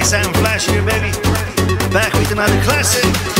Sound Flash here, baby. Back with another classic.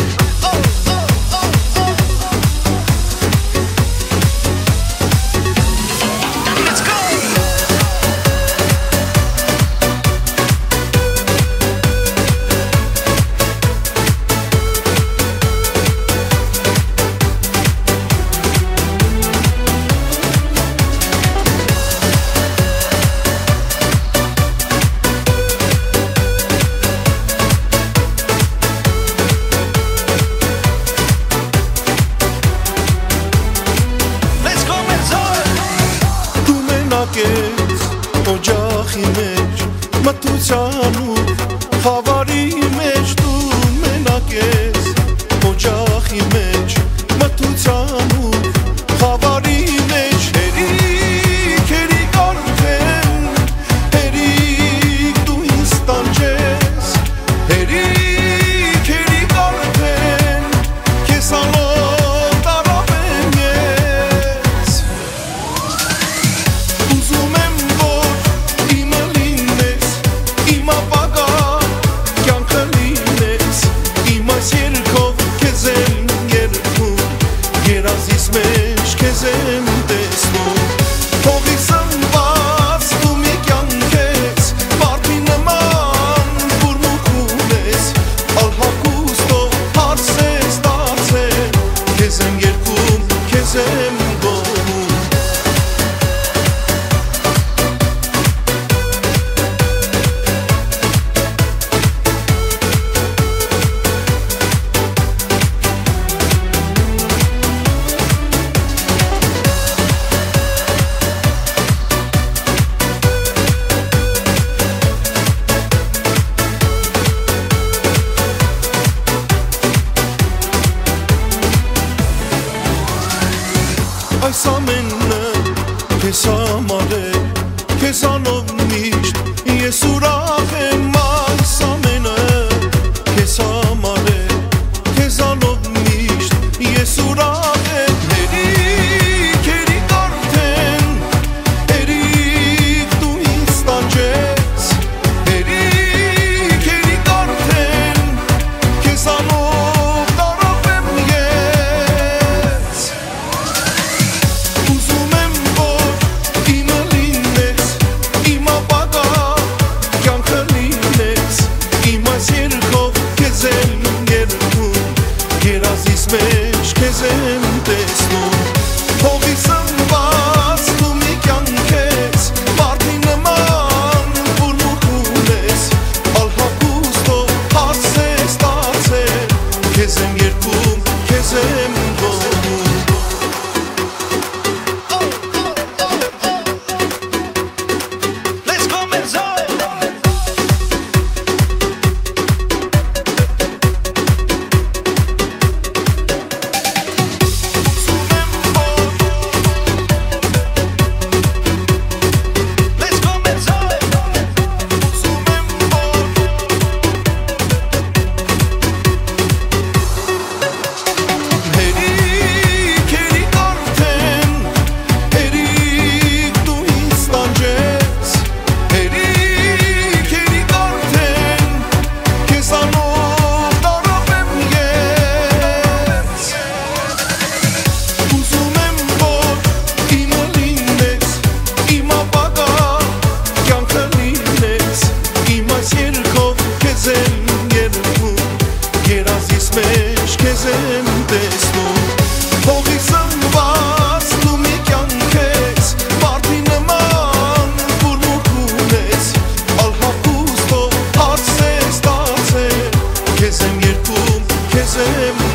Օջախի մեջ մթությանով խավարի մեջ դու մենակ ես օջախի մեջ մթությանով խավարի մեջ հերիք հերիք արդեն հերիք դու ինձ տանջես հերիք հերիք արդեն քեզ անոտ առավ եմ ես ուզում եմ Քեզեմ տեսնում Փողից ընված դու մի կյանքես Վարդի նման բուրմուկ ունես Ալհակուստով հարս ես դարձել Քեզ եմ երգում, քեզ եմ գոհում Այս ամենը քեզ համար է քեզանով միշտ ես ուրախ եմ այս ամենը քեզ համար է քեզանով միշտ ես ուրախ եմ հերիք հերիք արդեն հերիք դու ինձ տանջես հերիք հերիք արդեն քեզանով տարավ եմ ես Ուզում եմ, որ իմը լինես, իմ ապագա կյանքը լինես Իմ այս երգով քեզ եմ երգում, երազիս մեջ քեզ եմ տեսնում Փողից ընված դու մի կյանք ես, վարդի նման բուրմուկ ունես Ալհակուստով հարս ես դարձել, քեզ եմ երգում, քեզ եմ գոհում Քեզ եմ տեսնում Փողից ընված դու մի կյանք ես Վարդի նման բուրմուկ ունես Ալհակուստով հարս ես դարձել Քեզ եմ երգում, քեզ եմ